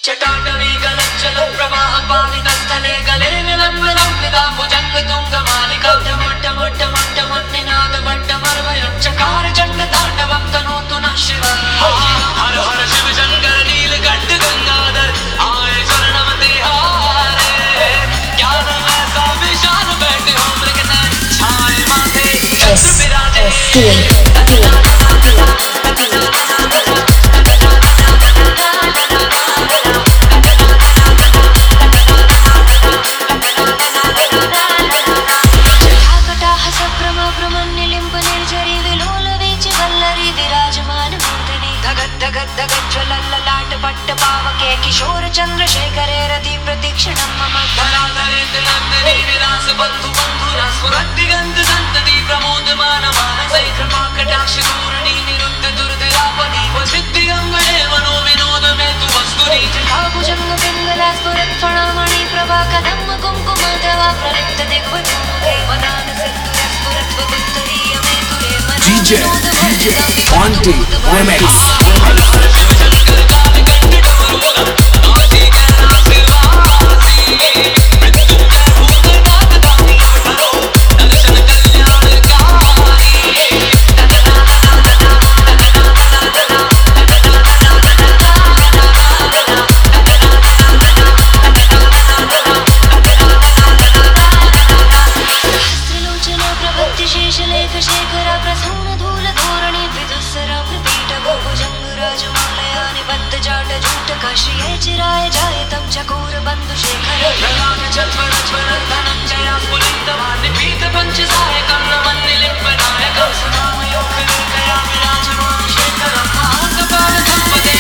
चटाटवी गलज्जल प्रवाह पालितस्थले गले विलम्बिता भुजंग तुंग मालिका निनादवट्टमर्वयं चकार चंड तांडवं तनोतु नः शिवः। हर हर शिव शंकर नीलकंठ गंगाधर आए शरणम तिहारे। ज्ञान में सा विशाल बैठे हो मृगनयन छाए माथे चंद्र विराजे। किशोर चंद्रशेखरे रति प्रतीक्षणं मम धराधरेन्द्र नंदिनी विलास बंधु बंधुरा स्फुरद्दिगंध संतति प्रमोदमान मानसै कृपा कटाक्ष धूर्णी निरुद्ध दुर्दयापति वसिद्धिगंगणे मनो विनोद में तु वस्तुनि जटाभुजंग पिंगला स्फुरत् फणामणि प्रभा कदम्ब कुंकुमधवा प्रलिप्त दिग्वधूमुखे वदान सिंदूर स्फुरत् वपुत्तरीय मे तुरे DJ Ponte Remix। चिराय जायतं चकोर बंधु शेखर प्रलाप चत्वर धनंजया स्फुलितवान् पीत पंचसायकं नमन्निलिम्बनायकं सदामयोग दया विराजमान शेखरं महाकपाल संपदे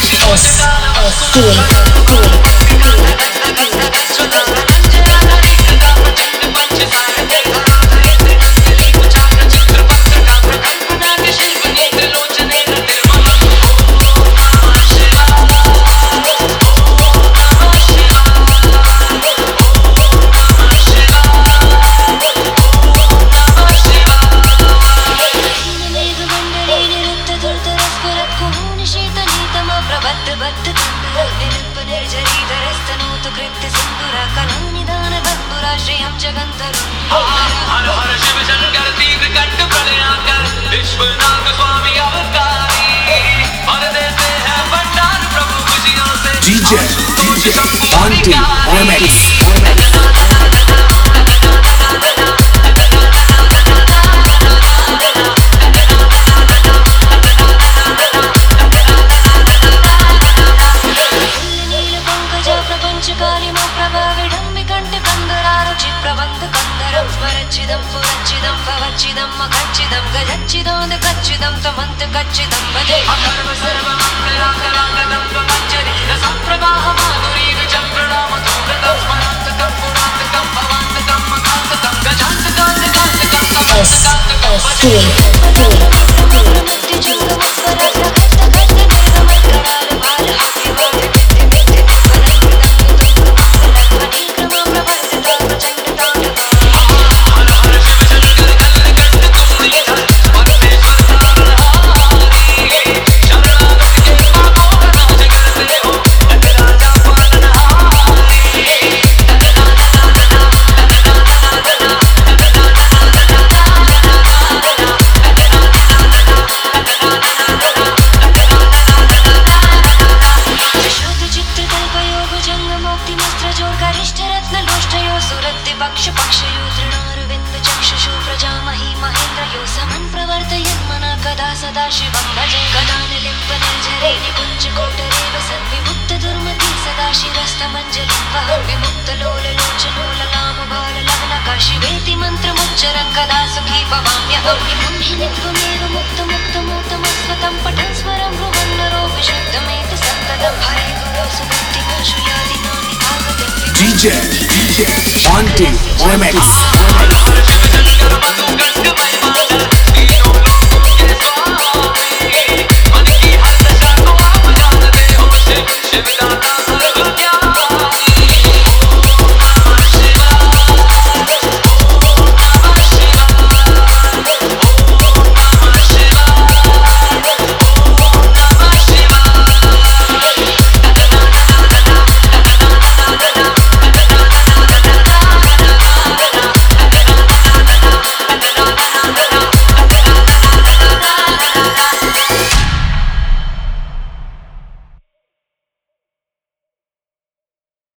हर हर शिव शंकर तीव्र कंठ प्रलयाकर विश्वनाथ स्वामी अवतारी भर देते हैं भंडार प्रभु खुशियों से। DJ Ponte Remix। गच्छिदं मखच्छिदं गजच्छिदं कच्छिदं तमन्त कच्छिदं भजे अकर्म सर्वमङ्गलाकरागदं प्रपञ्चरि रसप्रवाह माधुरी विचम्प्रणाम तुङ्गतं स्मरान्तकं पुरान्तकं भवान्तकं मकान्तकं गजान्तकान्तकान्तकं तमन्तकान्तकं भजे सदा शिवं भजे गदानिलिम्पनिर्झरे निकुञ्जकोटरेव सद्विमुक्त दुर्मति सदा शिरस्तमञ्जलिं वहं विमुक्तलोललोचनोललामबाललग्नका शिवेति मन्त्रमुच्चरं कदा सुखी भवाम्यहं त्वमेव मुक्तमुक्तमूतमस्वतं पठन् स्वरं ब्रुवन्नरो विशुद्धमेति सन्ततं हरे गुरो सुमुक्तिमाशु यादिनानि भागवतं। DJ Ponte Remix।